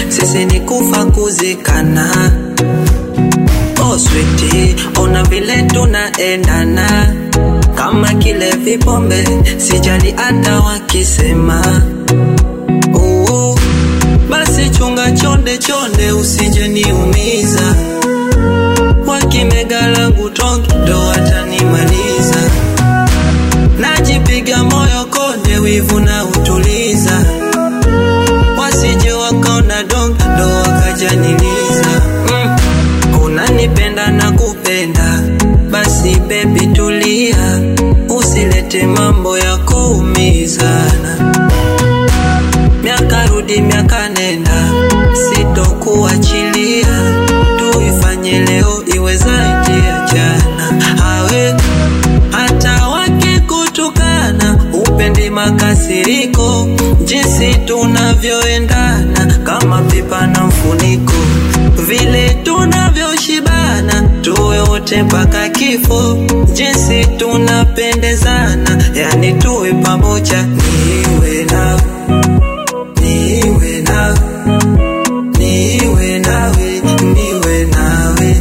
sisi ni kufa kuzikana. Oh sweetie, ona vile tunaendana kama kile vipombe, sijali hata wakisema. Basi chunga chonde chonde usije niumiza, wakimega langu tongi ndo watanimaliza. Najipiga moyo konde, wivu na utuliza, wasije wakaona donga ndo wakajaniliza. Unanipenda na kupenda, basi baby tulia, usilete mambo ya kuumizana. Miaka rudi miaka nenda, sitokuachilia, tuifanye leo iwe zaidi ya jana. Hawe hata wakikutukana, upendi makasiriko, jinsi tunavyoendana kama pipa na mfuniko, vile tunavyoshibana tuwe wote mpaka kifo, jinsi tunapendezana, yani tuwe pamoja. Niwe nawe, niwe nawe, niwe nawe, niwe nawe,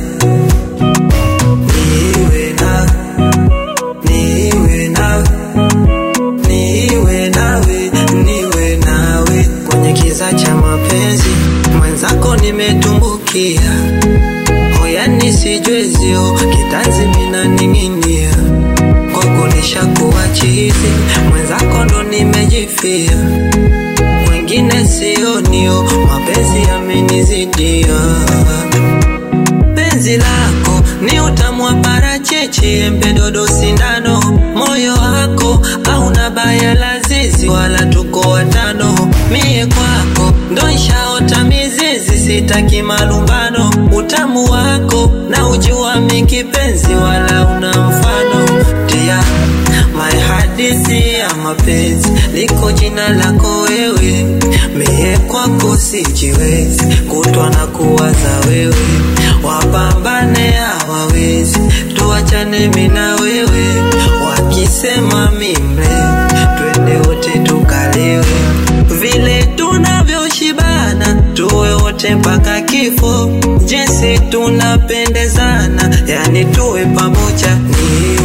niwe nawe, niwe nawe, niwe nawe, niwe nawe. Kwenye kiza cha mapenzi mwenzako nimetumbukia, yani sijwezio kitanzi mina ninginia, kwa kunisha kuwa chizi mwenzako ndo nimejifia, wengine sionio, mapenzi yamenizidia. Penzi lako ni utamu wa parachichi, embe dodo sindano, moyo wako hauna baya la zizi, wala tuko watano. Mie kwako ndo nishaota mizizi, sitaki malumbano, utamu wako na ujua mikipenzi, wala una mfano. Tia my hadithi ya mapenzi, liko jina lako wewe, mie kwako sijiwezi, kutwa na kuwaza wewe, wapambane hawawezi, tuachane mina wewe, wakisema mimle, twende wote tukalewe, vile tunavyoshibana tuwe wote mpaka kifo, jinsi tunapendezana, yani tuwe pamoja.